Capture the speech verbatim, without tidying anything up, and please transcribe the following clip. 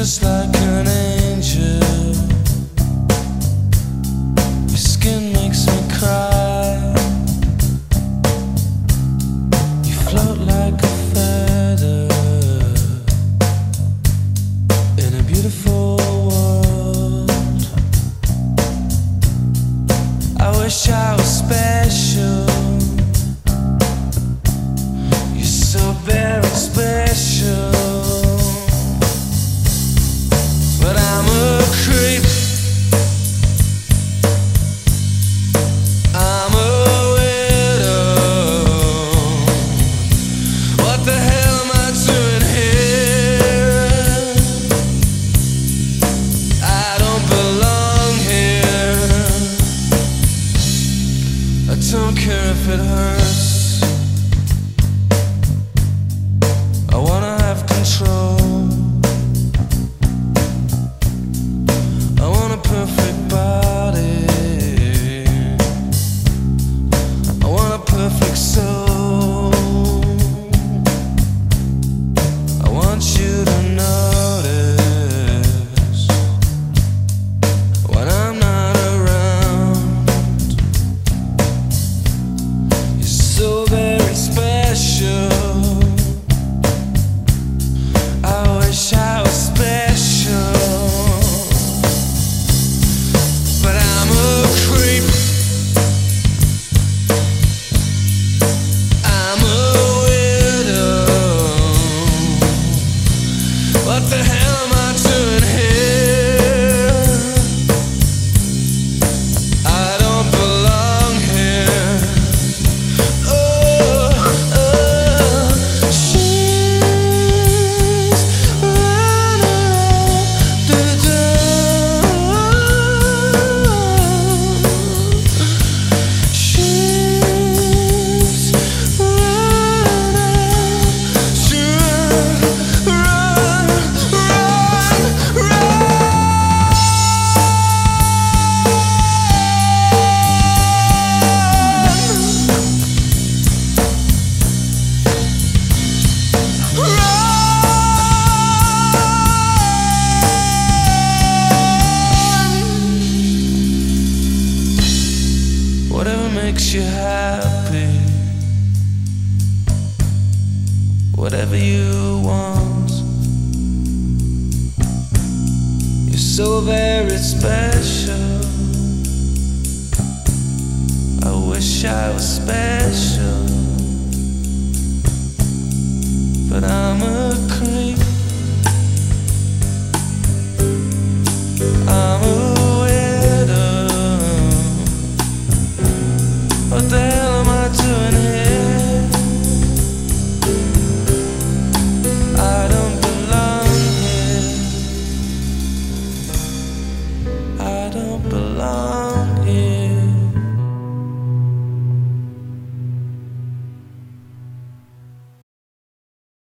just like an angel. Your skin makes me cry. You float like a feather in a beautiful world. I wish I was special. You're so very special. But I'm a creep. I'm a widow. What the hell am I doing here? I don't belong here. I don't care if it hurts. I wanna have control. Perfect body. I want a perfect soul. I want you to notice when I'm not around. You're so very special. I wish I was special. What the hell am I doing here? I don't belong here. Oh, oh. She's running the door. She's whatever makes you happy, whatever you want. You're so very special. I wish I was special.